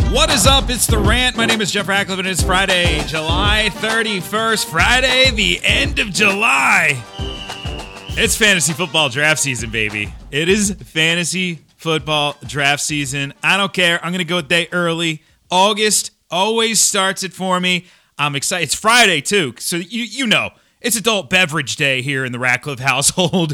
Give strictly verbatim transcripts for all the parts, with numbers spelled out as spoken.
What is up? It's The Rant. My name is Jeff Ratcliffe, and it's Friday, July thirty-first. Friday, the end of July. It's fantasy football draft season, baby. It is fantasy football draft season. I don't care. I'm going to go a day early. August always starts it for me. I'm excited. It's Friday, too, so you you know. It's adult beverage day here in the Ratcliffe household.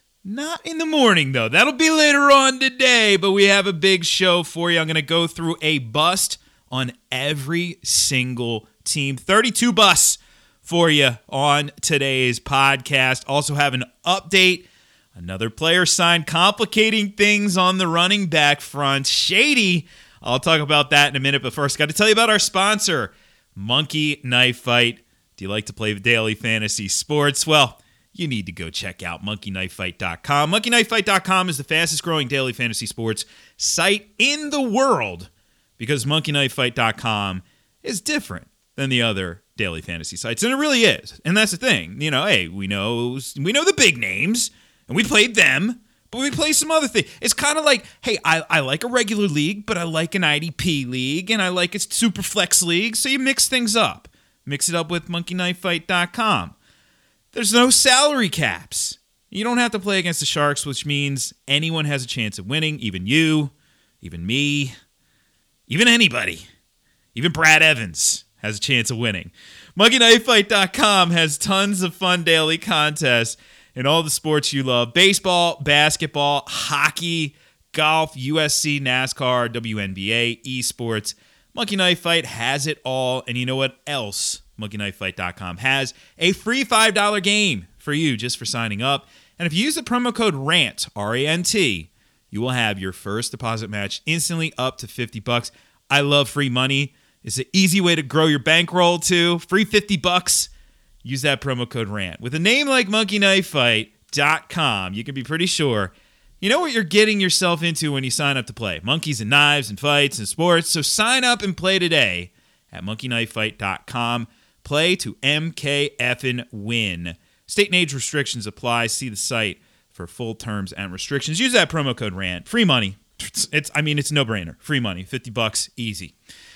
Not in the morning, though. That'll be later on today, but we have a big show for you. I'm going to go through a bust on every single team. thirty-two busts for you on today's podcast. Also have an update. Another player signed, complicating things on the running back front. Shady. I'll talk about that in a minute, but first, got to tell you about our sponsor, Monkey Knife Fight. Do you like to play daily fantasy sports? Well, you need to go check out monkey knife fight dot com. monkey knife fight dot com is the fastest growing daily fantasy sports site in the world because monkey knife fight dot com is different than the other daily fantasy sites, and it really is. And that's the thing. You know, hey, we know we know the big names, and we played them, but we play some other things. It's kind of like, hey, I, I like a regular league, but I like an I D P league, and I like a super flex league, so you mix things up. Mix it up with monkey knife fight dot com. There's no salary caps. You don't have to play against the Sharks, which means anyone has a chance of winning, even you, even me, even anybody. Even Brad Evans has a chance of winning. monkey knife fight dot com has tons of fun daily contests in all the sports you love. Baseball, basketball, hockey, golf, U F C, NASCAR, W N B A, esports. Monkey Knife Fight has it all. And you know what else monkey knife fight dot com has? A free five dollars game for you just for signing up. And if you use the promo code RANT, R A N T, you will have your first deposit match instantly up to fifty bucks. I love free money. It's an easy way to grow your bankroll too. Free fifty bucks. Use that promo code RANT. With a name like monkey knife fight dot com, you can be pretty sure you know what you're getting yourself into when you sign up to play. Monkeys and knives and fights and sports. So sign up and play today at monkey knife fight dot com. Play to M K F and win. State and age restrictions apply. See the site for full terms and restrictions. Use that promo code RANT. Free money. It's, it's I mean, it's a no-brainer. Free money. fifty bucks. Easy.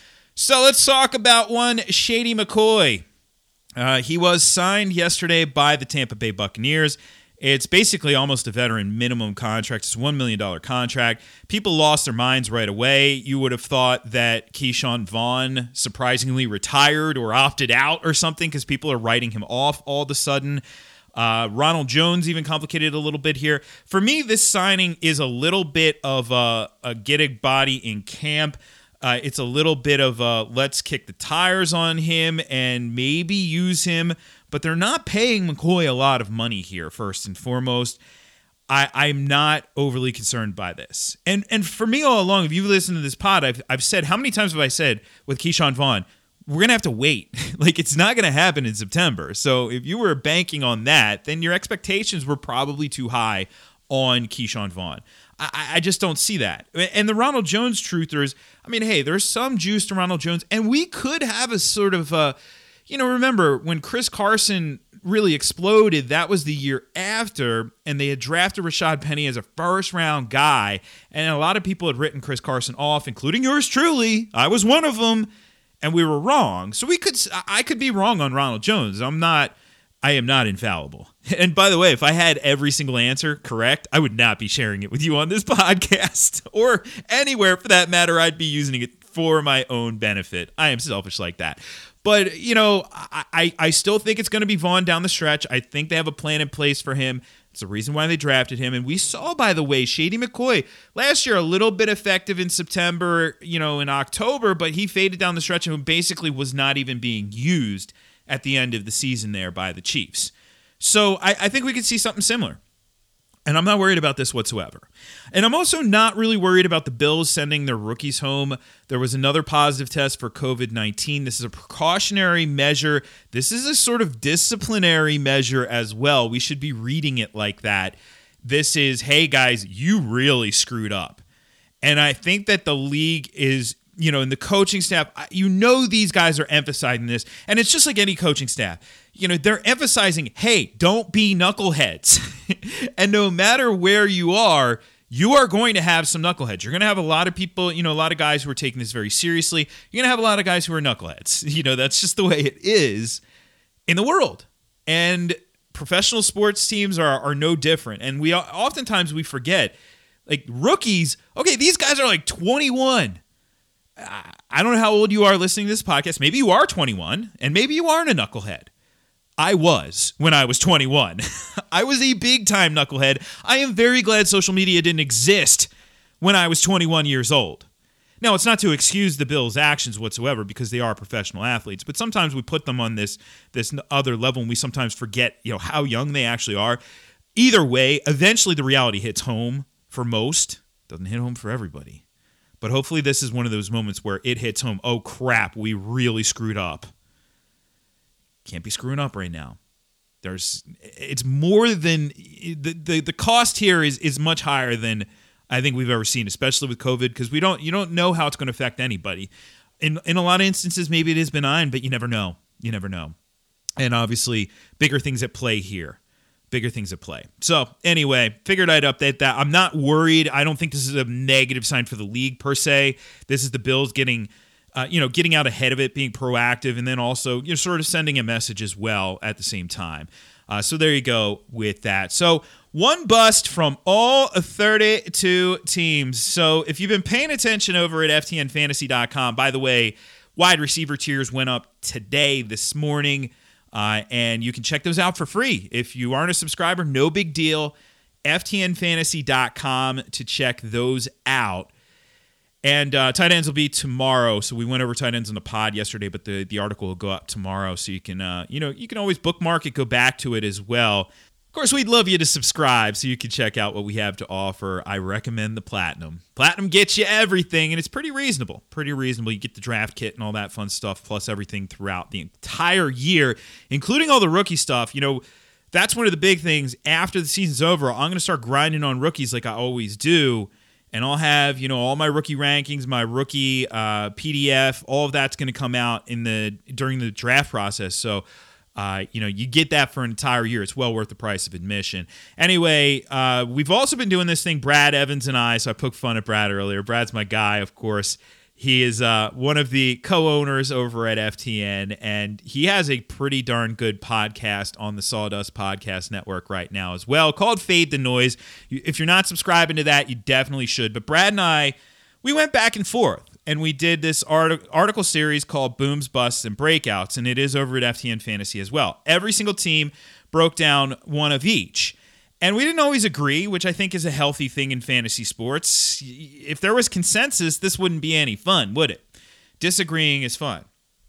So let's talk about one Shady McCoy. Uh, he was signed yesterday by the Tampa Bay Buccaneers. It's basically almost a veteran minimum contract. It's a one million dollars contract. People lost their minds right away. You would have thought that Keyshawn Vaughn surprisingly retired or opted out or something because people are writing him off all of a sudden. Uh, Ronald Jones even complicated a little bit here. For me, this signing is a little bit of a, a get a body in camp. Uh, it's a little bit of a let's kick the tires on him and maybe use him. But they're not paying McCoy a lot of money here, first and foremost. I, I'm not overly concerned by this. And and for me all along, if you've listened to this pod, I've, I've said, how many times have I said with Keyshawn Vaughn, we're going to have to wait. Like, it's not going to happen in September. So if you were banking on that, then your expectations were probably too high on Keyshawn Vaughn. I, I just don't see that. And the Ronald Jones truthers, I mean, hey, there's some juice to Ronald Jones, and we could have a sort of a, you know, remember when Chris Carson really exploded, that was the year after, and they had drafted Rashad Penny as a first-round guy, and a lot of people had written Chris Carson off, including yours truly. I was one of them, and we were wrong. So we could, I could be wrong on Ronald Jones. I'm not, I am not infallible. And by the way, if I had every single answer correct, I would not be sharing it with you on this podcast, or anywhere for that matter. I'd be using it for my own benefit. I am selfish like that. But, you know, I, I, I still think it's going to be Vaughn down the stretch. I think they have a plan in place for him. It's the reason why they drafted him. And we saw, by the way, Shady McCoy last year a little bit effective in September, you know, in October, but he faded down the stretch and basically was not even being used at the end of the season there by the Chiefs. So I, I think we could see something similar. And I'm not worried about this whatsoever. And I'm also not really worried about the Bills sending their rookies home. There was another positive test for covid nineteen. This is a precautionary measure. This is a sort of disciplinary measure as well. We should be reading it like that. This is, hey, guys, you really screwed up. And I think that the league is, you know, and the coaching staff, you know, these guys are emphasizing this. And it's just like any coaching staff. You know, they're emphasizing, hey, don't be knuckleheads. And no matter where you are, you are going to have some knuckleheads. You're going to have a lot of people, you know, a lot of guys who are taking this very seriously. You're going to have a lot of guys who are knuckleheads. You know, that's just the way it is in the world. And professional sports teams are, are no different. And we oftentimes we forget, like rookies, okay, these guys are like twenty-one. I don't know how old you are listening to this podcast. Maybe you are twenty-one, and maybe you aren't a knucklehead. I was when I was twenty-one. I was a big-time knucklehead. I am very glad social media didn't exist when I was twenty-one years old. Now, it's not to excuse the Bills' actions whatsoever because they are professional athletes, but sometimes we put them on this, this other level, and we sometimes forget, you know, how young they actually are. Either way, eventually the reality hits home for most. Doesn't hit home for everybody. But hopefully this is one of those moments where it hits home. Oh, crap, we really screwed up. Can't be screwing up right now. There's, it's more than the, the the cost here is is much higher than I think we've ever seen, especially with COVID, because we don't you don't know how it's going to affect anybody. In in a lot of instances, maybe it is benign, but you never know. You never know. And obviously, bigger things at play here. Bigger things at play. So anyway, figured I'd update that. I'm not worried. I don't think this is a negative sign for the league per se. This is the Bills getting. Uh, you know, getting out ahead of it, being proactive, and then also, you know, sort of sending a message as well at the same time. Uh, so there you go with that. So one bust from all thirty-two teams. So if you've been paying attention over at F T N fantasy dot com, by the way, wide receiver tiers went up today, this morning, uh, and you can check those out for free. If you aren't a subscriber, no big deal. F T N fantasy dot com to check those out. And uh, tight ends will be tomorrow. So we went over tight ends on the pod yesterday, but the, the article will go up tomorrow. So you can, uh, you know, you can always bookmark it, go back to it as well. Of course, we'd love you to subscribe so you can check out what we have to offer. I recommend the Platinum. Platinum gets you everything, and it's pretty reasonable. Pretty reasonable. You get the draft kit and all that fun stuff, plus everything throughout the entire year, including all the rookie stuff. You know, that's one of the big things. After the season's over, I'm going to start grinding on rookies like I always do. And I'll have, you know, all my rookie rankings, my rookie uh, P D F, all of that's going to come out in the during the draft process. So, uh, you know, you get that for an entire year. It's well worth the price of admission. Anyway, uh, we've also been doing this thing, Brad Evans and I. So I poked fun at Brad earlier. Brad's my guy, of course. He is uh, one of the co-owners over at F T N, and he has a pretty darn good podcast on the Sawdust Podcast Network right now as well, called Fade the Noise. If you're not subscribing to that, you definitely should. But Brad and I, we went back and forth, and we did this art- article series called Booms, Busts, and Breakouts, and it is over at F T N Fantasy as well. Every single team broke down one of each. And we didn't always agree, which I think is a healthy thing in fantasy sports. If there was consensus, this wouldn't be any fun, would it? Disagreeing is fun.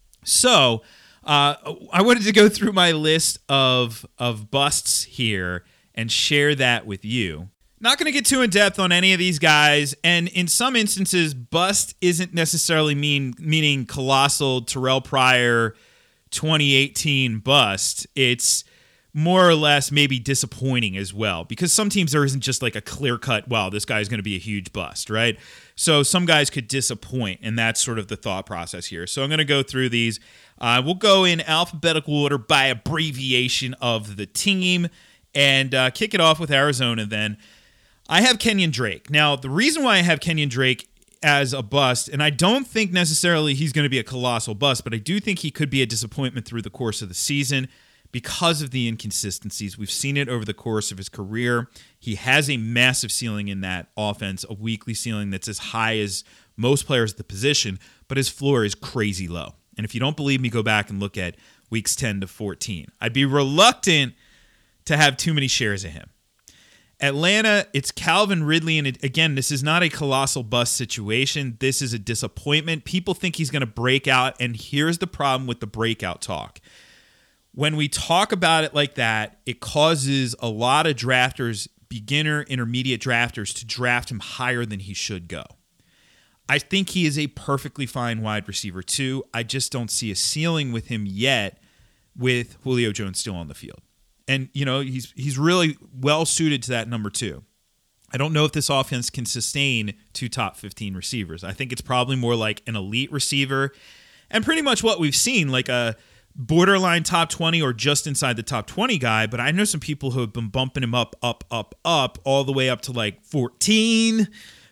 So uh, I wanted to go through my list of, of busts here and share that with you. Not going to get too in-depth on any of these guys, and in some instances, bust isn't necessarily mean meaning colossal Terrell Pryor twenty eighteen bust. It's more or less maybe disappointing as well, because some teams there isn't just like a clear-cut, wow, this guy's going to be a huge bust, right? So some guys could disappoint, and that's sort of the thought process here. So I'm going to go through these. Uh, we'll go in alphabetical order by abbreviation of the team, and uh, kick it off with Arizona then. I have Kenyon Drake. Now, the reason why I have Kenyon Drake as a bust, and I don't think necessarily he's going to be a colossal bust, but I do think he could be a disappointment through the course of the season, because of the inconsistencies. We've seen it over the course of his career. He has a massive ceiling in that offense, a weekly ceiling that's as high as most players at the position, but his floor is crazy low. And if you don't believe me, go back and look at weeks ten to fourteen. I'd be reluctant to have too many shares of him. Atlanta, it's Calvin Ridley, and it, again, this is not a colossal bust situation. This is a disappointment. People think he's going to break out, and here's the problem with the breakout talk. When we talk about it like that, it causes a lot of drafters, beginner, intermediate drafters, to draft him higher than he should go. I think he is a perfectly fine wide receiver too. I just don't see a ceiling with him yet with Julio Jones still on the field. And, you know, he's he's really well suited to that number two. I don't know if this offense can sustain two top fifteen receivers. I think it's probably more like an elite receiver, and pretty much what we've seen, like a borderline top twenty or just inside the top twenty guy, but I know some people who have been bumping him up, up, up, up, all the way up to like fourteen,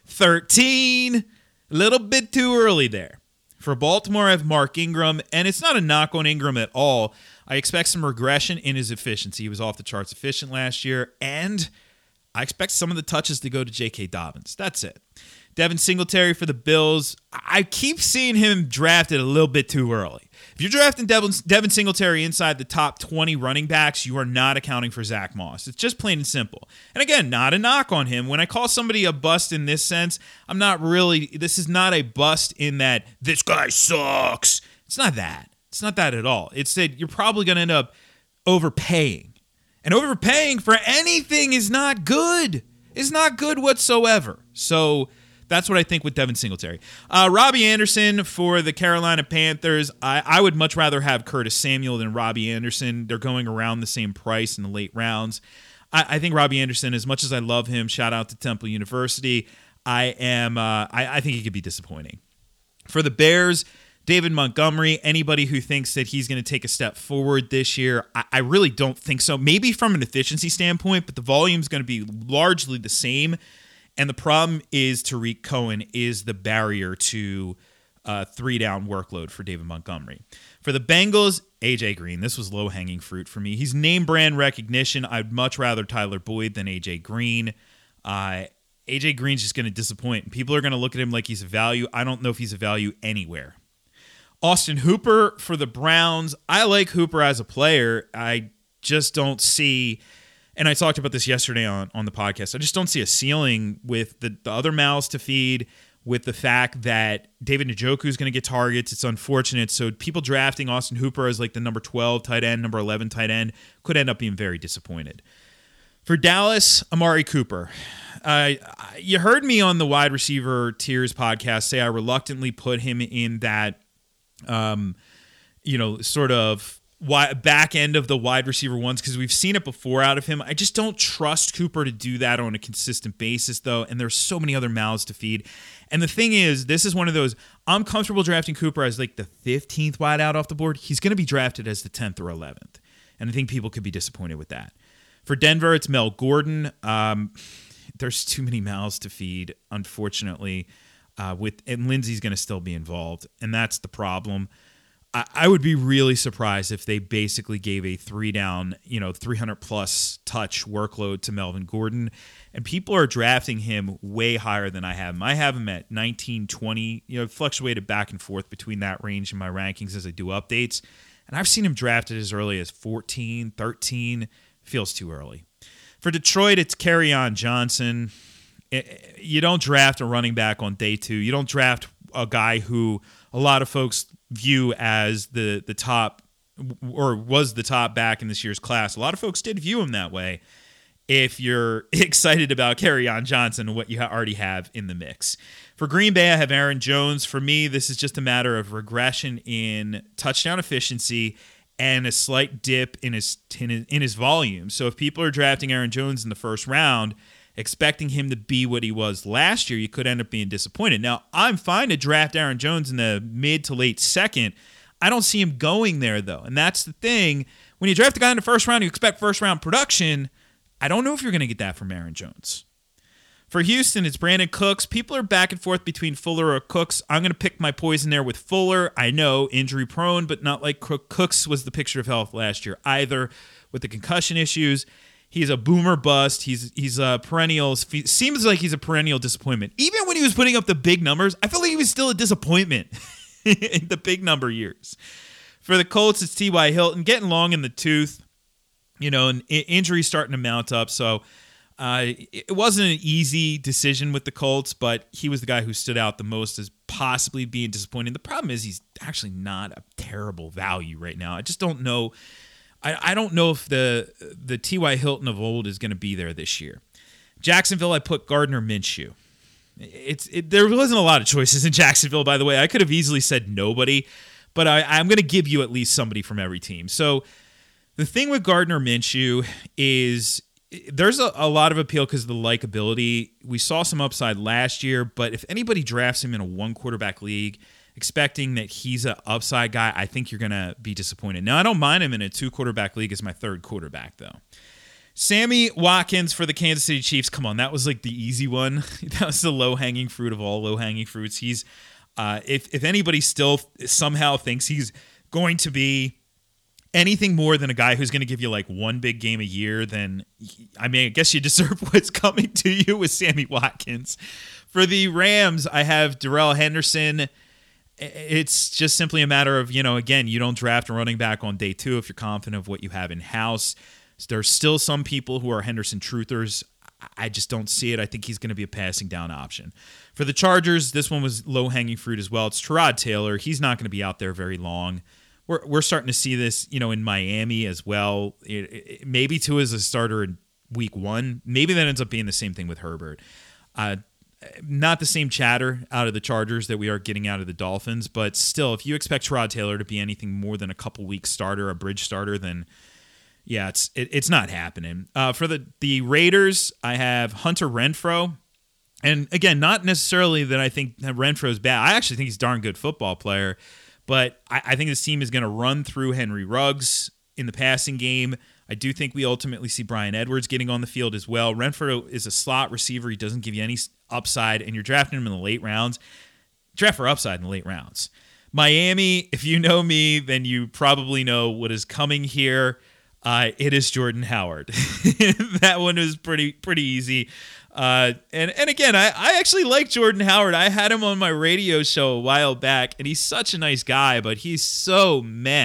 thirteen. A little bit too early there. For Baltimore, I have Mark Ingram, and it's not a knock on Ingram at all. I expect some regression in his efficiency. He was off the charts efficient last year, and I expect some of the touches to go to J K. Dobbins. That's it. Devin Singletary for the Bills. I keep seeing him drafted a little bit too early. If you're drafting Devin, Devin Singletary inside the top twenty running backs, you are not accounting for Zach Moss. It's just plain and simple. And again, not a knock on him. When I call somebody a bust in this sense, I'm not really, this is not a bust in that this guy sucks. It's not that. It's not that at all. It's that you're probably going to end up overpaying. And overpaying for anything is not good. It's not good whatsoever. So that's what I think with Devin Singletary. Uh, Robbie Anderson for the Carolina Panthers. I, I would much rather have Curtis Samuel than Robbie Anderson. They're going around the same price in the late rounds. I, I think Robbie Anderson, as much as I love him, shout out to Temple University, I am. Uh, I, I think he could be disappointing. For the Bears, David Montgomery, anybody who thinks that he's going to take a step forward this year, I, I really don't think so. Maybe from an efficiency standpoint, but the volume is going to be largely the same. And the problem is Tariq Cohen is the barrier to uh, three-down workload for David Montgomery. For the Bengals, A J Green. This was low-hanging fruit for me. He's name-brand recognition. I'd much rather Tyler Boyd than A J Green. Uh, A J Green's just going to disappoint. People are going to look at him like he's a value. I don't know if he's a value anywhere. Austin Hooper for the Browns. I like Hooper as a player. I just don't see... And I talked about this yesterday on, on the podcast. I just don't see a ceiling with the, the other mouths to feed, with the fact that David Njoku is going to get targets. It's unfortunate. So people drafting Austin Hooper as like the number twelve tight end, number eleven tight end, could end up being very disappointed. For Dallas, Amari Cooper. Uh, you heard me on the wide receiver tiers podcast say I reluctantly put him in that, um, you know, sort of back end of the wide receiver ones because we've seen it before out of him. I just don't trust Cooper to do that on a consistent basis, though, and there's so many other mouths to feed. And the thing is, this is one of those, I'm comfortable drafting Cooper as like the fifteenth wide out off the board. He's going to be drafted as the tenth or eleventh, and I think people could be disappointed with that. For Denver, it's Mel Gordon. Um, there's too many mouths to feed, unfortunately, uh, with and Lindsey's going to still be involved, and that's the problem. I would be really surprised if they basically gave a three down, you know, three hundred plus touch workload to Melvin Gordon. And people are drafting him way higher than I have him. I have him at nineteen, twenty, you know, fluctuated back and forth between that range in my rankings as I do updates. And I've seen him drafted as early as fourteen, thirteen. Feels too early. For Detroit, it's Kerryon Johnson. You don't draft a running back on day two. You don't draft a guy who a lot of folks view as the the top or was the top back in this year's class. A lot of folks did view him that way. If you're excited about Kerryon Johnson and what you already have in the mix. For Green Bay, I have Aaron Jones. For me, this is just a matter of regression in touchdown efficiency and a slight dip in his in his volume. So if people are drafting Aaron Jones in the first round, expecting him to be what he was last year, you could end up being disappointed. Now, I'm fine to draft Aaron Jones in the mid to late second. I don't see him going there, though. And that's the thing. When you draft a guy in the first round, you expect first-round production. I don't know if you're going to get that from Aaron Jones. For Houston, it's Brandon Cooks. People are back and forth between Fuller or Cooks. I'm going to pick my poison there with Fuller. I know, injury-prone, but not like Cooks was the picture of health last year either with the concussion issues. He's a boomer bust. He's he's a perennial. Seems like he's a perennial disappointment. Even when he was putting up the big numbers, I feel like he was still a disappointment in the big number years. For the Colts, it's T Y. Hilton, getting long in the tooth. You know, and injuries starting to mount up. So uh, it wasn't an easy decision with the Colts, but he was the guy who stood out the most as possibly being disappointing. The problem is he's actually not a terrible value right now. I just don't know. I, I don't know if the the T Y. Hilton of old is going to be there this year. Jacksonville, I put Gardner Minshew. It's it, there wasn't a lot of choices in Jacksonville, by the way. I could have easily said nobody, but I, I'm going to give you at least somebody from every team. So the thing with Gardner Minshew is there's a, a lot of appeal because of the likability. We saw some upside last year, but if anybody drafts him in a one-quarterback league, expecting that he's an upside guy, I think you're going to be disappointed. Now, I don't mind him in a two-quarterback league as my third quarterback, though. Sammy Watkins for the Kansas City Chiefs. Come on, that was like the easy one. That was the low-hanging fruit of all low-hanging fruits. He's, uh, if if anybody still somehow thinks he's going to be anything more than a guy who's going to give you like one big game a year, then I mean, I guess you deserve what's coming to you with Sammy Watkins. For the Rams, I have Darrell Henderson. It's just simply a matter of, you know, again, you don't draft a running back on day two if you're confident of what you have in-house. There's still some people who are Henderson truthers. I just don't see it. I think he's going to be a passing down option. For the Chargers, this one was low-hanging fruit as well. It's Tyrod Taylor. He's not going to be out there very long. We're we're starting to see this, you know, in Miami as well. It, it, maybe Tua is a starter in week one. Maybe that ends up being the same thing with Herbert. Uh, not the same chatter out of the Chargers that we are getting out of the Dolphins, but still, if you expect Tyrod Taylor to be anything more than a couple weeks starter, a bridge starter, then yeah, it's it, it's not happening. Uh, for the, the Raiders, I have Hunter Renfrow. And again, not necessarily that I think that Renfro's bad. I actually think he's a darn good football player. But I, I think this team is going to run through Henry Ruggs in the passing game. I do think we ultimately see Bryan Edwards getting on the field as well. Renfrow is a slot receiver. He doesn't give you any upside, and you're drafting him in the late rounds. Draft for upside in the late rounds. Miami, if you know me, then you probably know what is coming here. Uh, it is Jordan Howard. That one was pretty pretty easy. Uh, and, and again, I, I actually like Jordan Howard. I had him on my radio show a while back, and he's such a nice guy, but he's so meh.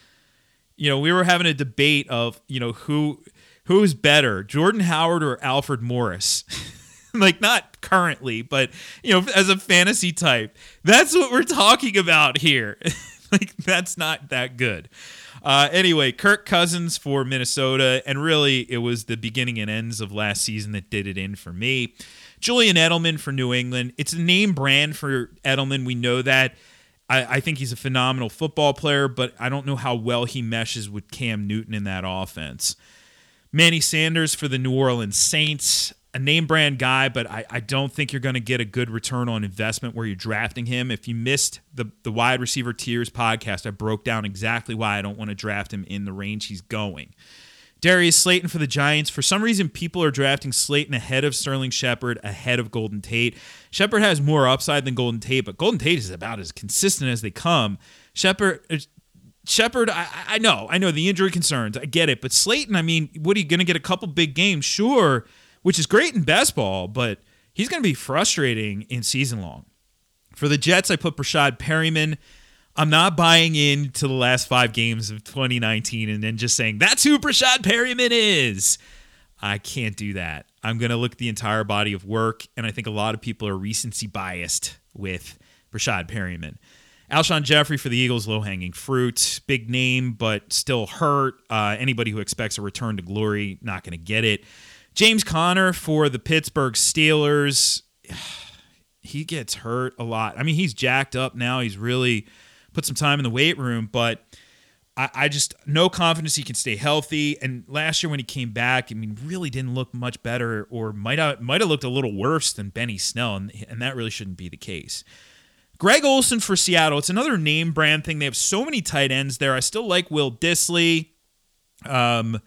You know, we were having a debate of, you know, who who's better, Jordan Howard or Alfred Morris? Like, not currently, but, you know, as a fantasy type. That's what we're talking about here. Like, that's not that good. Uh, anyway, Kirk Cousins for Minnesota, and really it was the beginning and ends of last season that did it in for me. Julian Edelman for New England. It's a name brand for Edelman. We know that. I, I think he's a phenomenal football player, but I don't know how well he meshes with Cam Newton in that offense. Manny Sanders for the New Orleans Saints. A name brand guy, but I, I don't think you're going to get a good return on investment where you're drafting him. If you missed the, the wide receiver tiers podcast, I broke down exactly why I don't want to draft him in the range he's going. Darius Slayton for the Giants. For some reason, people are drafting Slayton ahead of Sterling Shepard, ahead of Golden Tate. Shepard has more upside than Golden Tate, but Golden Tate is about as consistent as they come. Shepard... Shepard, I, I know, I know the injury concerns. I get it. But Slayton, I mean, what are you going to get a couple big games? Sure, which is great in best ball, but he's going to be frustrating in season long. For the Jets, I put Brashad Perryman. I'm not buying into the last five games of twenty nineteen and then just saying, that's who Brashad Perryman is. I can't do that. I'm going to look at the entire body of work, and I think a lot of people are recency biased with Brashad Perryman. Alshon Jeffrey for the Eagles, low-hanging fruit. Big name, but still hurt. Uh, anybody who expects a return to glory, not going to get it. James Conner for the Pittsburgh Steelers. He gets hurt a lot. I mean, he's jacked up now. He's really put some time in the weight room, but I, I just no confidence he can stay healthy. And last year when he came back, I mean, really didn't look much better, or might have, might have looked a little worse than Benny Snell, and, and that really shouldn't be the case. Greg Olsen for Seattle. It's another name brand thing. They have so many tight ends there. I still like Will Dissly. Um,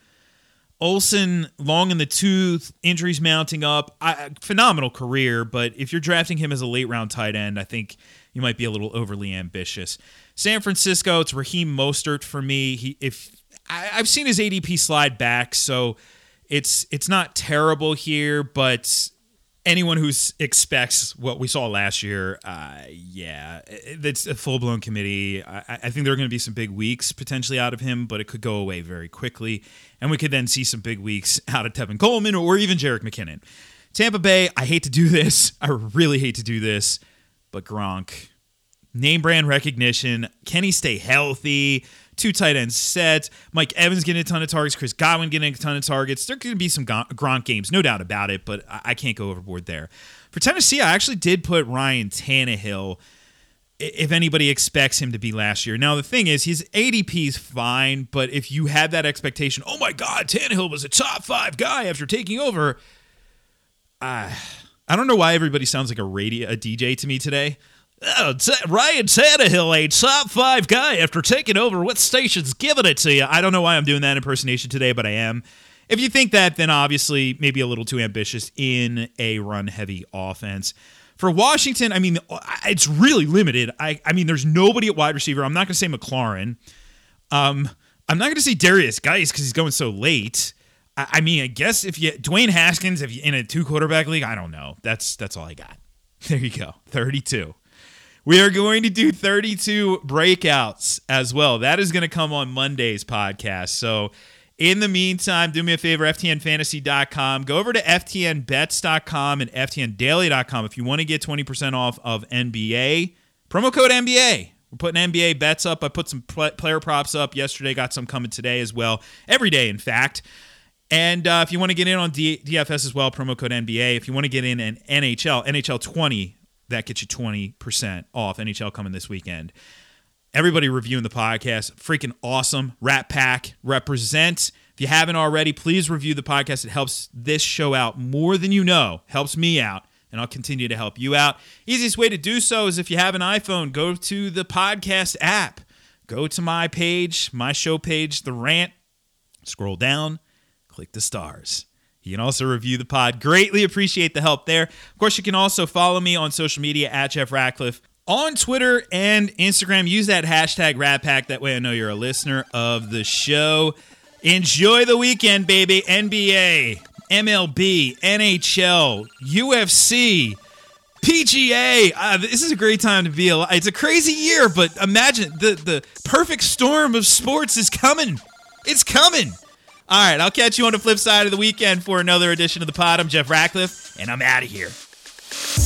Olsen, long in the tooth, injuries mounting up. I, phenomenal career, but if you're drafting him as a late-round tight end, I think you might be a little overly ambitious. San Francisco, it's Raheem Mostert for me. He, if I, I've seen his A D P slide back, so it's it's not terrible here, but anyone who expects what we saw last year, uh, yeah, it's a full-blown committee. I, I think there are going to be some big weeks potentially out of him, but it could go away very quickly, and we could then see some big weeks out of Tevin Coleman or even Jerick McKinnon. Tampa Bay, I hate to do this. I really hate to do this, but Gronk. Name brand recognition. Can he stay healthy? Two tight ends set. Mike Evans getting a ton of targets. Chris Godwin getting a ton of targets. There could be some Gronk games, no doubt about it, but I can't go overboard there. For Tennessee, I actually did put Ryan Tannehill if anybody expects him to be last year. Now, the thing is, his A D P is fine, but if you had that expectation, oh my God, Tannehill was a top five guy after taking over, uh, I don't know why everybody sounds like a radio, a D J to me today. Oh, t- Ryan Tannehill, a top five guy after taking over. What station's giving it to you? I don't know why I'm doing that impersonation today, but I am. If you think that, then obviously maybe a little too ambitious in a run-heavy offense. For Washington, I mean, it's really limited. I, I mean, there's nobody at wide receiver. I'm not going to say McLaurin. Um, I'm not going to say Darius Geis because he's going so late. I, I mean, I guess if you Dwayne Haskins, if you in a two-quarterback league, I don't know. That's that's all I got. There you go, thirty-two. We are going to do thirty-two breakouts as well. That is going to come on Monday's podcast. So in the meantime, do me a favor, F T N fantasy dot com. Go over to F T N bets dot com and F T N daily dot com if you want to get twenty percent off of N B A. Promo code N B A. We're putting N B A bets up. I put some pl- player props up yesterday. Got some coming today as well. Every day, in fact. And uh, if you want to get in on D- DFS as well, promo code N B A. If you want to get in an N H L, N H L twenty, that gets you twenty percent off. N H L coming this weekend. Everybody reviewing the podcast, freaking awesome. Rat Pack, represent. If you haven't already, please review the podcast. It helps this show out more than you know. Helps me out, and I'll continue to help you out. Easiest way to do so is if you have an iPhone, go to the podcast app. Go to my page, my show page, The Rant. Scroll down, click the stars. You can also review the pod. Greatly appreciate the help there. Of course, you can also follow me on social media at Jeff Ratcliffe. On Twitter and Instagram, use that hashtag RatPack. That way I know you're a listener of the show. Enjoy the weekend, baby. N B A, M L B, N H L, U F C, P G A. Uh, this is a great time to be alive. It's a crazy year, but imagine the, the perfect storm of sports is coming. It's coming. All right, I'll catch you on the flip side of the weekend for another edition of the pod. I'm Jeff Ratcliffe, and I'm out of here.